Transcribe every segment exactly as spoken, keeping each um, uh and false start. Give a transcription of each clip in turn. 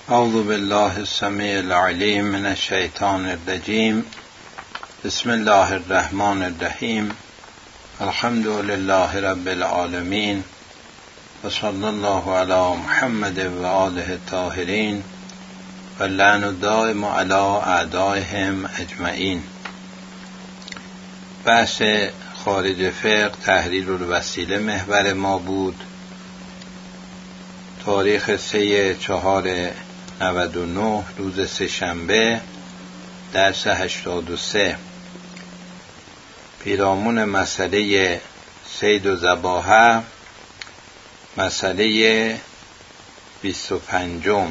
اعوذ بالله السمیع العلیم من الشیطان الرجیم. بسم الله الرحمن الرحیم. الحمد لله رب العالمین و صلی الله علی محمد و آله الطاهرین و لعن الدائم علی اعدائهم اجمعین. بحث خارج فقه تحریر الوسیله محور ما بود. تاریخ سه چهار نود و نه روز سه شنبه، درس هشتاد و سه. پیرامون مسئله صید و ذباحه، مسئله بیست و پنجم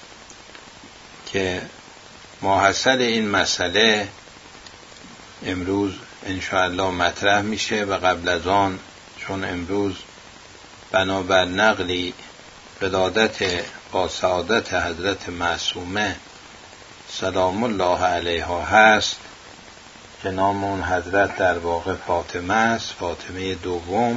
که ماحصل این مسئله امروز انشاءالله مطرح میشه و قبل از آن، چون امروز بنابر نقلی ولادت با سعادت حضرت معصومه سلام الله علیها هست که نام اون حضرت در واقع فاطمه است، فاطمه دوم.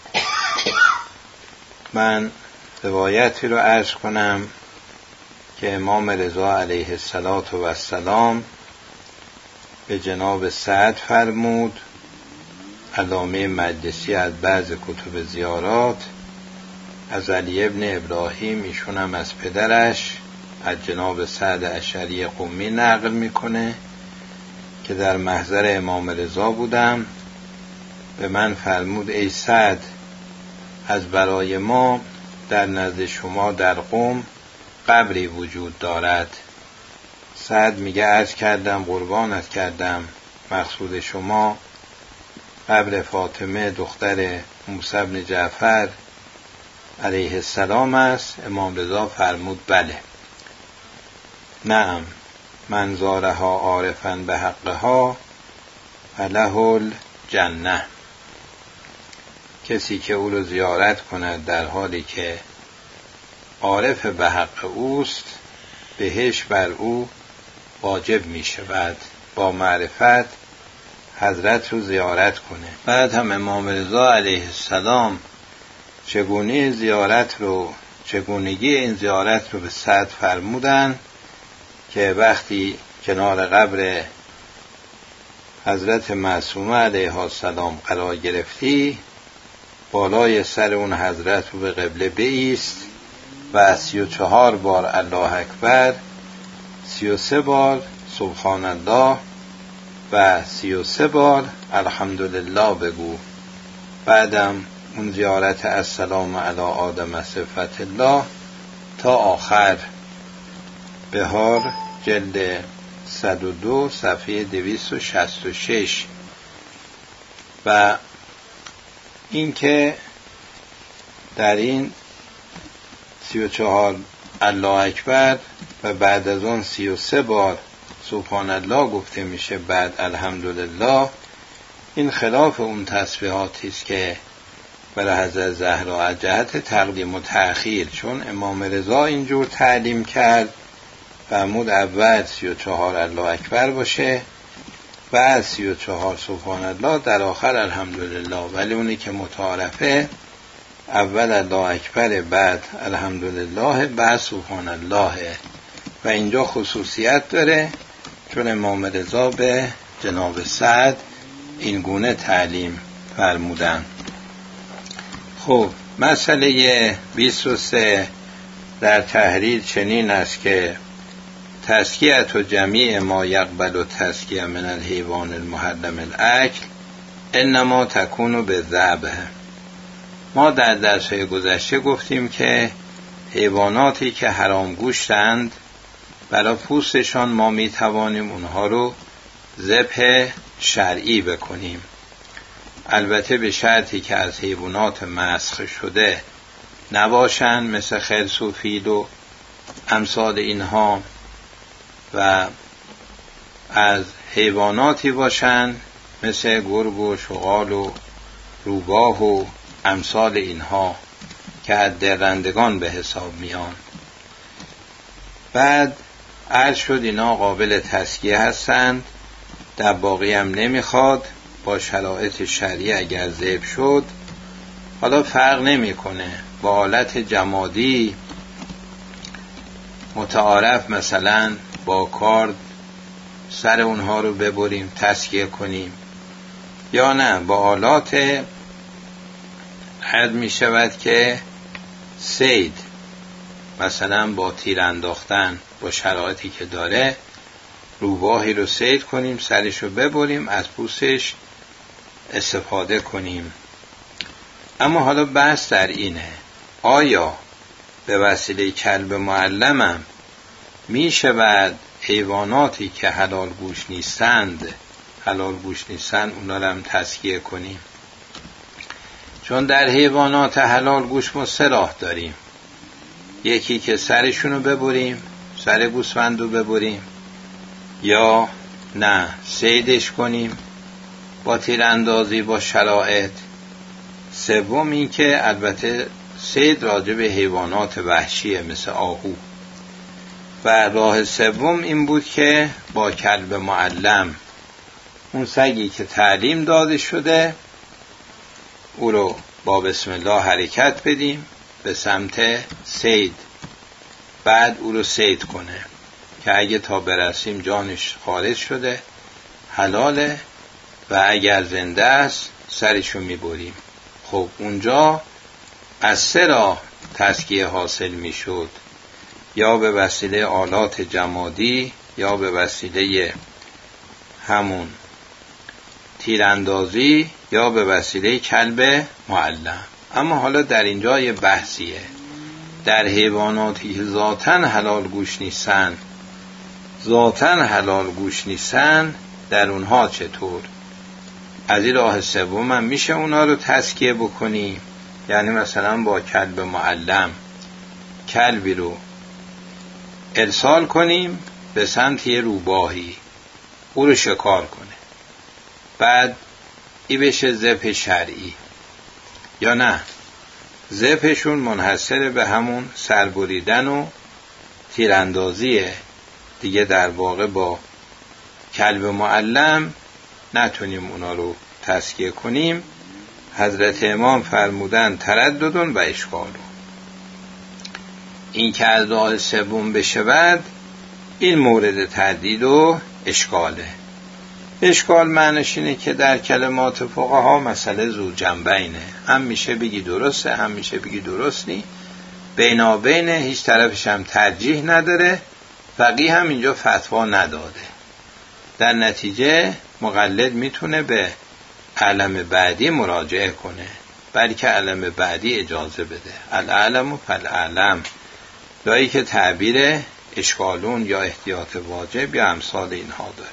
من روایتی رو عرض کنم که امام رضا علیه السلام به جناب سعد فرمود، علامه مجلسی از بعض کتب زیارات، از علی ابن ابراهیم، ایشون هم از پدرش از جناب سعد اشعری قمی نقل میکنه که در محضر امام رضا بودم، به من فرمود ای سعد، از برای ما در نزد شما در قم قبری وجود دارد. سعد میگه عرض کردم قربانت کردم، مقصود شما قبر فاطمه دختر موسی بن جعفر علیه السلام است؟ امام رضا فرمود بله. نعم، من زارها عارفا به حقها فله الجنه. کسی که او رو زیارت کند در حالی که عارف به حق اوست، بهش بر او واجب می شود. با معرفت حضرت رو زیارت کنه. بعد هم امام رضا علیه السلام چگونه زیارت رو چگونگی این زیارت رو به سعد فرمودن که وقتی کنار قبر حضرت معصومه علیها السلام قرار گرفتی، بالای سر اون حضرت رو به قبله بایست و سی و چهار بار الله اکبر، سی و سه بار سبحان الله و سی و سه بار الحمدلله بگو. بعدم اون زیارت السلام علی آدم صفت الله تا آخر. بهار جلد صد و دو صفحه دویست و شصت و شش. و اینکه در این سی و چهار الله اکبر و بعد از اون سی و سه بار سبحان الله گفته میشه بعد الحمدلله، این خلاف اون تسبیحاتی است که برای حضرت زهرا از جهت تقدیم و تأخیر، چون امام رضا اینجور تعلیم کرد فرمود اول سی و چهار الله اکبر باشه، بعد سی و چهار سبحان الله، در آخر الحمدلله. ولی اونی که متعارفه اول الله اکبر، بعد الحمدلله، بعد سبحان الله. و اینجا خصوصیت داره چون امام رضا به جناب سعد این گونه تعلیم فرمودن. خب مسئله بیست و سه در تحریر چنین است که تزکیة و جمیع ما یقبل و تزکیه من الحیوان المحرم الاکل انما تکون به ذبح. ما در درس‌های گذشته گفتیم که حیواناتی که حرام گوشتند، برای پوستشان ما می توانیم اونها رو ذبح شرعی بکنیم، البته به شرطی که از حیوانات مسخ شده نباشند، مثل خرس و فیل و امثال اینها، و از حیواناتی باشند مثل گرگ و شغال و روباه و امثال اینها که از درندگان به حساب میان. بعد عرض شد اینا قابل تزکیه هستند، در باقی هم نمیخواد، با شرایط شرعی اگر ذبح شد حالا فرق نمیکنه با حالت جمادی متعارف مثلا با کار سر اونها رو ببریم تسکیه کنیم، یا نه با آلات حد می شود که صید، مثلا با تیر انداختن با شرایطی که داره روباهی رو صید کنیم، سرش رو ببریم، از پوستش استفاده کنیم. اما حالا بحث در اینه آیا به وسیله کلب معلمم می شود حیواناتی که حلال گوش نیستند حلال گوش نیستند اونا رو هم تسکیه کنیم؟ چون در حیوانات حلال گوش ما سه راه داریم. یکی که سرشون رو ببریم، سر گوسفند رو ببریم، یا نه صیدش کنیم با تیراندازی با شرایط. سوم این که البته صید راجع به حیوانات وحشیه مثل آهو. و راه سوم این بود که با کلب معلم، اون سگی که تعلیم داده شده، او رو با بسم الله حرکت بدیم به سمت صید، بعد او رو صید کنه که اگه تا برسیم جانش خارج شده حلاله، و اگر زنده است سرشو میبریم. خب اونجا از سه راه تسکیه حاصل میشد، یا به وسیله آلات جمادی، یا به وسیله همون تیراندازی، یا به وسیله کلب معلم. اما حالا در اینجا یه بحثیه، در حیواناتی که ذاتاً حلال گوش نیستن ذاتاً حلال گوش نیستن در اونها چطور؟ از این راه سوم هم میشه اونا رو تسکیه بکنی، یعنی مثلا با کلب معلم کلبی رو ارسال کنیم به سمت یه روباهی، او رو شکار کنه، بعد ای بشه ذبح شرعی. یا نه ذبحشون منحصر به همون سربریدن و تیراندازیه دیگه، در واقع با کلب معلم نتونیم اونا رو تسکیه کنیم. حضرت امام فرمودن ترددون و اشکالو، این که از راه سوم بشود این مورد تردید و اشکاله. اشکال معنیش اینه که در کلمات فقها مسئله ذو جنبینه، هم میشه بگی درسته هم میشه بگی درست نی، بینابینه، هیچ طرفش هم ترجیح نداره، فقیه هم اینجا فتوا نداده. در نتیجه مقلد میتونه به علم بعدی مراجعه کنه، بلکه علم بعدی اجازه بده. العلم و فالعلم، لایی که تعبیر اشکالون یا احتیاط واجب یا امثال اینها داره.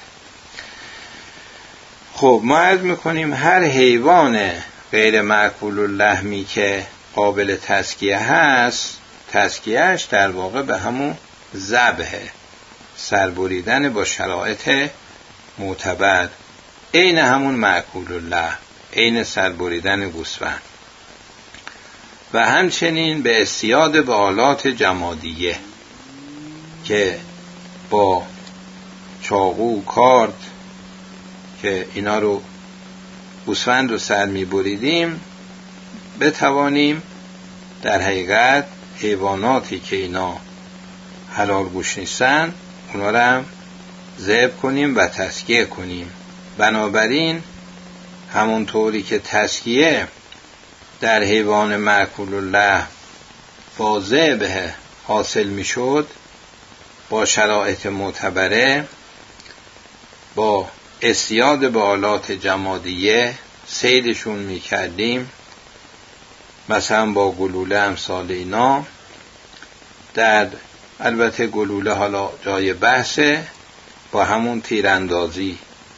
خب ما عرض میکنیم هر حیوان غیر مأکول اللحمی که قابل تسکیه هست، تسکیهش در واقع به همون ذبح، سربریدن با شرایط معتبر، عین همون مأکول اللحم، عین سربریدن گوسفند. و همچنین به اصطیاد به آلات جمادیه که با چاقو، کارد که اینا رو گوسفند رو سر میبریدیم، بتوانیم در حقیقت حیواناتی که اینا حلال گوش نیستن اونا رو هم ذبح کنیم و تسکیه کنیم. بنابراین همونطوری که تسکیه در حیوان مأکول اللحم با ذبح حاصل میشد با شرایط معتبره، با اصطیاد به آلات جمادیه صیدشون میکردیم، مثلا با گلوله امثال اینا. در البته گلوله حالا جای بحثه، با همون تیراندازی.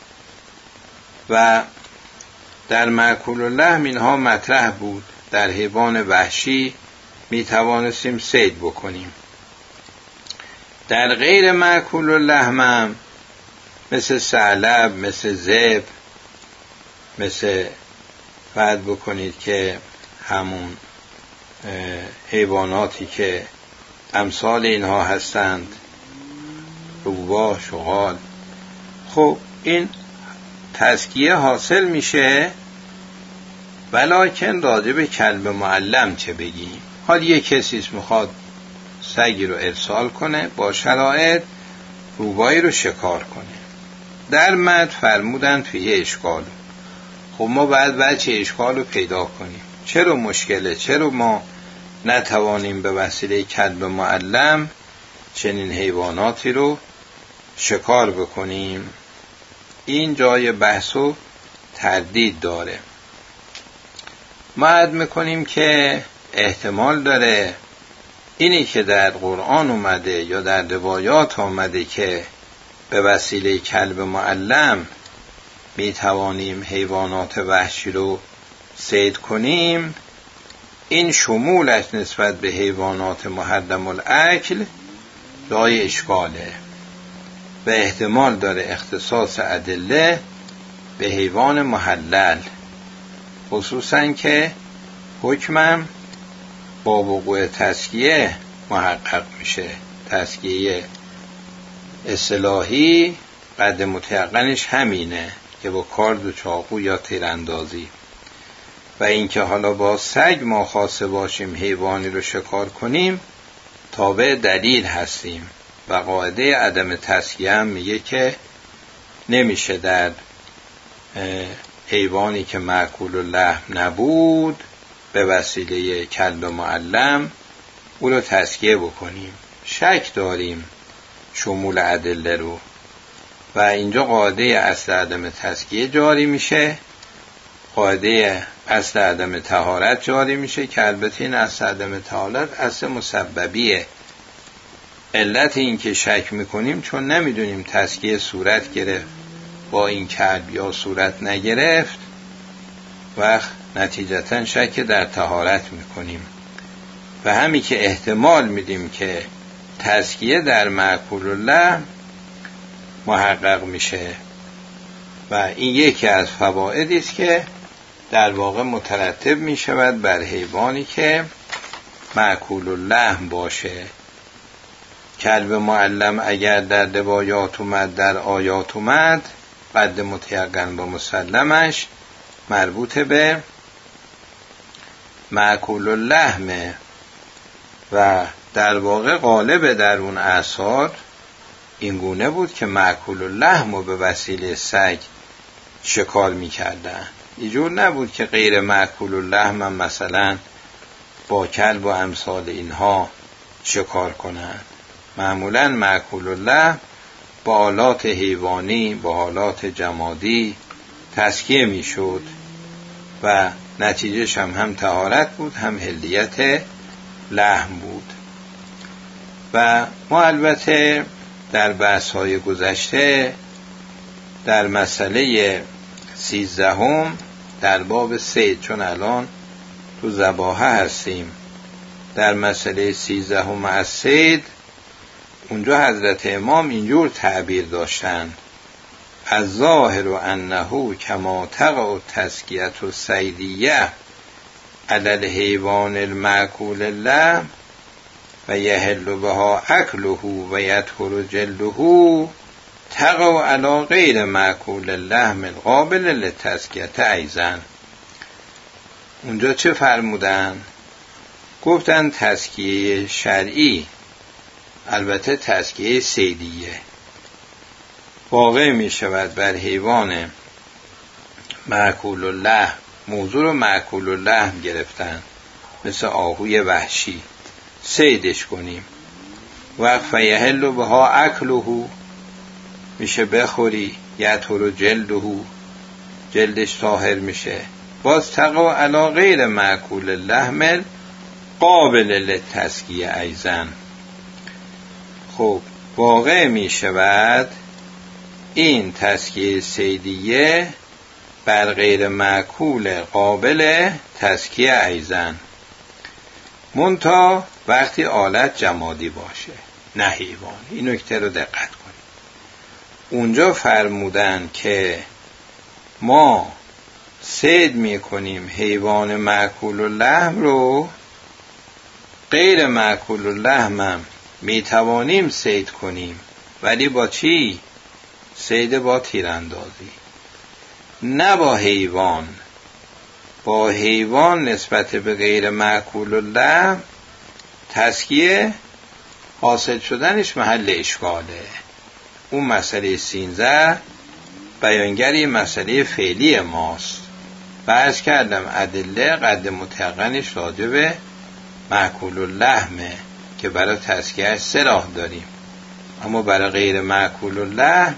و در مأکول اللحم اینها مطرح بود، در حیوان وحشی می توانستیم صید بکنیم. در غیر مأکول اللحم هم مثل ثعلب، مثل ذئب، مثل فرض بکنید که همون حیواناتی که امثال اینها هستند، روباه، شغال، خب این تسکیه حاصل میشه. ولکن راجع به کلب معلم چه بگیم؟ حال یک کسیست میخواد سگی رو ارسال کنه با شرایط روبایی رو شکار کنه. در متن فرمودن توی اشکال. خب ما باید بچه اشکال رو پیدا کنیم. چرا مشکله؟ چرا ما نتوانیم به وسیله کلب معلم چنین حیواناتی رو شکار بکنیم؟ این جای بحث و تردید داره. ما عد میکنیم که احتمال داره اینی که در قرآن اومده یا در روایات اومده که به وسیله کلب معلم میتوانیم حیوانات وحشی رو صید کنیم، این شمولش نسبت به حیوانات محرم الاکل جای اشکاله و احتمال داره اختصاص ادله به حیوان محلل، خصوصا که حکمم با وقوع تزکیه محقق میشه. تزکیه اصطلاحی قد متیقنش همینه که با کارد و چاقو یا تیراندازی. و اینکه حالا با سگ ما خواسته باشیم حیوانی رو شکار کنیم تابع دلیل هستیم و قاعده عدم تزکیه هم میگه که نمیشه در حیوانی که مأکول اللحم نبود به وسیله کلب معلم او رو تزکیه بکنیم. شک داریم شمول ادله رو و اینجا قاعده اصل عدم تزکیه جاری میشه، قاعده اصل عدم طهارت جاری میشه که البته این اصل عدم طهارت اصل مسببیه. علت این که شک میکنیم چون نمیدونیم تزکیه صورت گرفت با این کلب یا صورت نگرفت، وقت نتیجتا شک در طهارت میکنیم و همین که احتمال میدیم که تزکیه در مأکول اللحم محقق میشه و این یکی از فوائدی است که در واقع مترتب میشود بر حیوانی که مأکول اللحم باشه. کلب معلم اگر در روایات اومد، در آیات اومد، قد متیقن با مسلمش مربوط به مأکول اللحمه و در واقع غالب در اون اثار این گونه بود که مأکول اللحم رو به وسیله سگ شکار میکردن. اینجور نبود که غیر مأکول اللحم هم مثلا با کلب و امثال اینها شکار کنن. معمولا مأکول اللحم با آلات حیوانی، با آلات جمادی تزکیه میشد و نتیجهش هم هم طهارت بود هم حلیت لحم بود. و ما البته در بحث‌های گذشته در مسئله سیزدهم در باب صید، چون الان تو ذباحه هستیم، در مسئله سیزدهم از صید اونجا حضرت امام اینجور تعبیر داشتن: از ظاهر و انه کما تقع التزکیة الصیدیه علی الحیوان المأکول اللحم و یحل بها اکله و یطهر جلده تقع علی غیر مأکول اللحم القابل للتزکیة ایضا. اونجا چه فرمودن؟ گفتن تزکیه شرعی، البته تزکیه صیدیه، واقع می شود بر حیوان مأکول اللحم. موضوع رو مأکول اللحم گرفتن، مثل آهوی وحشی صیدش کنیم. وقت فیحل بها اکله، میشه بخوری، یطهر جلده، جلدش طاهر میشه. باز تقع علی غیر مأکول اللحم قابل للتزکیه ایضا. خب واقع می شود این تزکیه صیدیه بر غیر مأکول قابل تزکیه ایضا، منتها وقتی آلت جمادی باشه نه حیوان. این نکته رو دقت کنید. اونجا فرمودن که ما صید می کنیم حیوان مأکول اللحم رو، غیر مأکول اللحم هم می توانیم صید کنیم، ولی با چی؟ صید با تیراندازی، نه با حیوان. با حیوان نسبت به غیر مأکول اللحم تزکیه حاصل شدنش محل اشکاله. اون مسئله سینزده بیانگری مسئله فعلی ماست و عرض کردم ادله قد متیقنش راجع به مأکول اللحمه که برای تزکیه‌اش سه راه داریم، اما برای غیر مأکول اللحم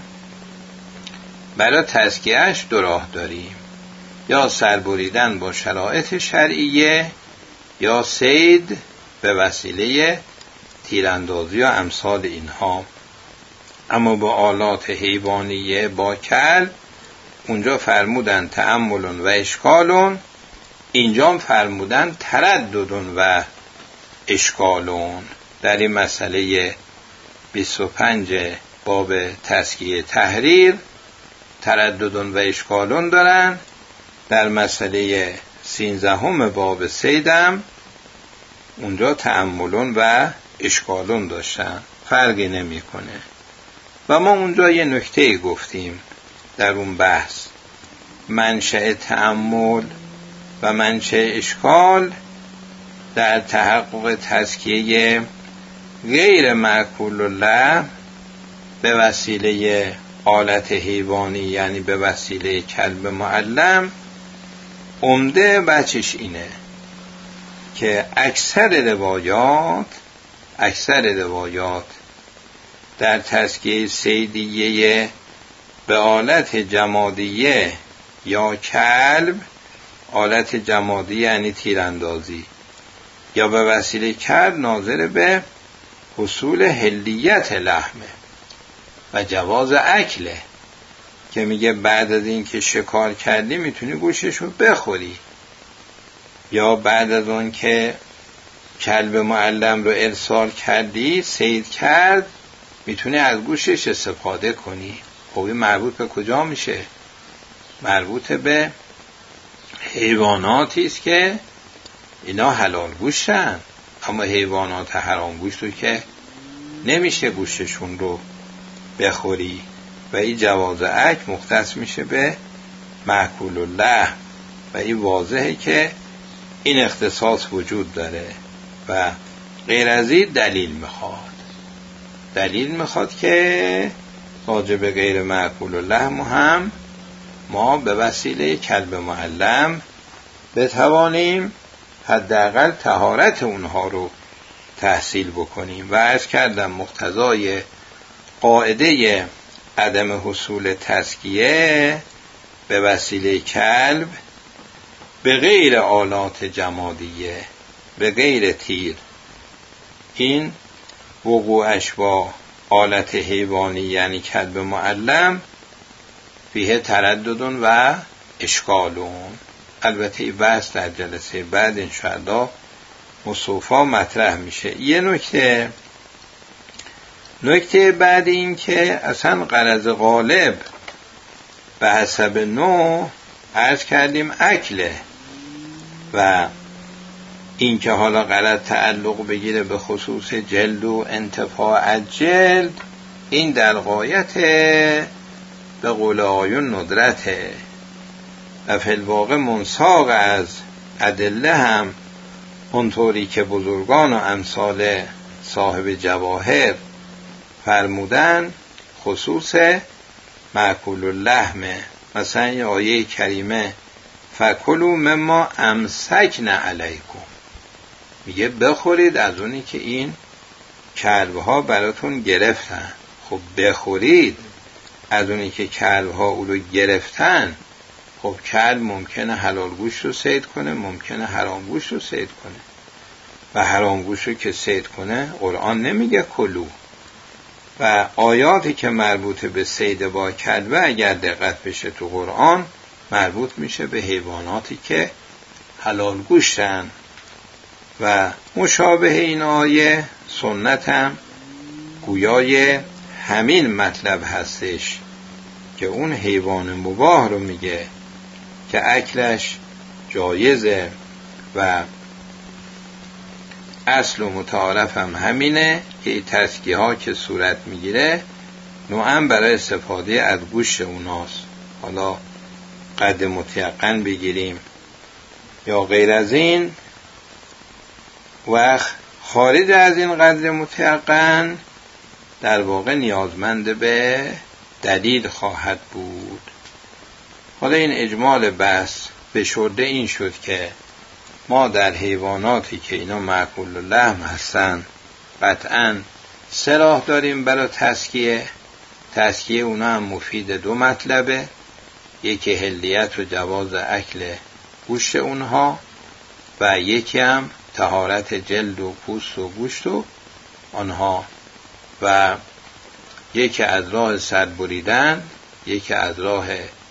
برای تزکیه‌اش دو راه داریم، یا سربریدن با شرایط شرعیه یا صید به وسیله تیراندازی و امثال اینها. اما با آلات حیوانیه با کلب اونجا فرمودن تأمل و اشکالون، اینجا فرمودن تردد و اشکالون. در این مسئله بیست و پنج باب تزکیه تحریر تردد و اشکالون دارن، در مسئله سینزدهم باب صیدم اونجا تأملون و اشکالون داشتن، فرقی نمی کنه. و ما اونجا یه نکته گفتیم در اون بحث، منشأ تأمل و منشأ اشکال در تحقق تزکیه غیر مأکول اللحم به وسیله آلت حیوانی، یعنی به وسیله کلب معلم، عمده بچش اینه که اکثر روایات اکثر روایات در تزکیه صیدیه به آلت جمادیه یا کلب، آلت جمادی یعنی تیراندازی، یا به وسیله کلب ناظر به حصول حلیت لحمه و جواز اکله، که میگه بعد از این که شکار کردی میتونی گوشش رو بخوری، یا بعد از اون که کلب معلم رو ارسال کردی صید کرد میتونی از گوشش استفاده کنی. خب این مربوط به کجا میشه؟ مربوط به حیواناتی است که اینا حلال گوشتن، اما حیوانات حرام گوشت رو که نمیشه گوشتشون رو بخوری و این جواز اکل مختص میشه به مأکول اللحم و این واضحه که این اختصاص وجود داره و غیر از این دلیل میخواد دلیل میخواد که راجب غیر مأکول اللحم هم ما به وسیله کلب معلم بتوانیم حداقل طهارت اونها رو تحصیل بکنیم. و عرض کردم مقتضای قاعده عدم حصول تزکیه به وسیله کلب به غیر آلات جمادیه، به غیر تیر، این وقوعش با آلت حیوانی یعنی کلب معلم فیه تردد و اشکالون. البته این بحث در جلسه بعد انشاءالله مصطفی مطرح میشه. یه نکته نکته بعد این که اصلا غرض غالب به حسب نوع عرض کردیم اکله و این که حالا غرض تعلق بگیره به خصوص جلد و انتفاع از جلد، این در غایت به قول آیون ندرته و فی الواقع منساق از ادله هم اونطوری که بزرگان و امثال صاحب جواهر فرمودن خصوص مأکول اللحمه. مثلا یه آیه کریمه فکلوا مما امسکن علیکم، میگه بخورید از اونی که این کلبها براتون گرفتن. خب بخورید از اونی که کلبها او رو گرفتن. خب کلب ممکنه حلال گوشت رو صید کنه، ممکنه حرام گوشت رو صید کنه و حرام گوشت رو که صید کنه قرآن نمیگه کلو. و آیاتی که مربوط به صید با کلبه اگر دقت بشه تو قرآن مربوط میشه به حیواناتی که حلال گوشتن و مشابه این آیه سنت هم گویای همین مطلب هستش که اون حیوان مباح رو میگه که اکلش جایزه و اصل و متعارف هم همینه که این تزکیه ها که صورت میگیره نوعا برای استفاده از گوشت اوناست. حالا قد متیقن بگیریم یا غیر از این، وقت خارج از این قدر متیقن در واقع نیازمند به دلیل خواهد بود. حالا این اجمال بحث به شرده این شد که ما در حیواناتی که اینا مأکول اللحم هستن قطعاً سه راه داریم برای تزکیه. تزکیه اونا هم مفید دو مطلبه، یکی حلیت و جواز اکل گوشت اونها و یکی هم طهارت جلد و پوست و گوشت و آنها، و یکی از راه سر بریدن، یکی از راه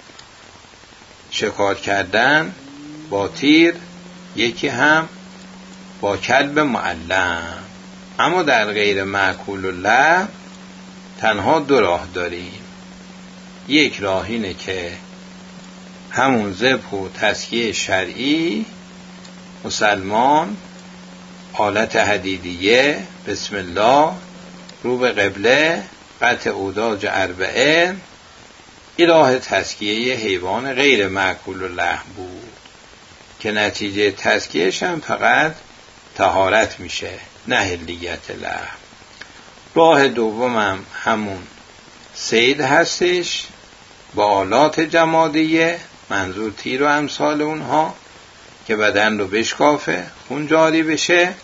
شکار کردن با تیر، یکی هم با کلب معلم. اما در غیر مأکول اللحم تنها دو راه داریم. یک راه اینه که همون ذبح و تزکیه شرعی، مسلمان آلت حدیدیه، بسم الله، رو به قبله، قطع اوداج اربعه، این راه تزکیه حیوان غیر مأکول اللحم بود که نتیجه تزکیهش هم فقط طهارت میشه، نه حلیت لحم. راه دوم هم همون صید هستش با آلات جمادیه، منظور تیر و امثال اونها، که بدن رو بشکافه، خون جاری بشه.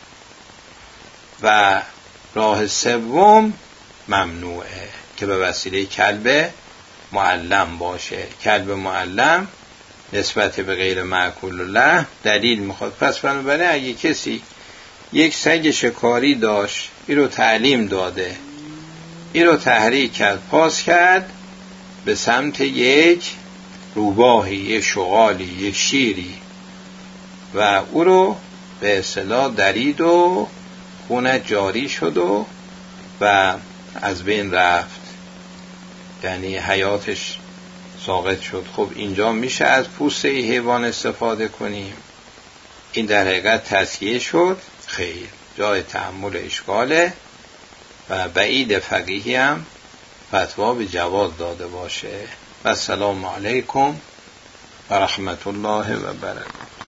و راه سوم ممنوعه که به وسیله کلب معلم باشه. کلب معلم نسبت به غیر مأکول اللحم دلیل میخواد. پس بنابراین اگه کسی یک سگ شکاری داشت، این رو تعلیم داده، این رو تحریک کرد، پاس کرد به سمت یک روباهی، یک شغالی، یک شیری، و او رو به اصطلاح درید و خونت جاری شد و و از بین رفت، یعنی حیاتش ساقط شد. خب اینجا میشه از پوست حیوان استفاده کنیم؟ این در حقیقت تزکیه شد؟ خیر، جای تأمل اشکاله و بعید فقیهی هم فتوا به جواز داده باشه. و السلام علیکم و رحمت الله و برکاته.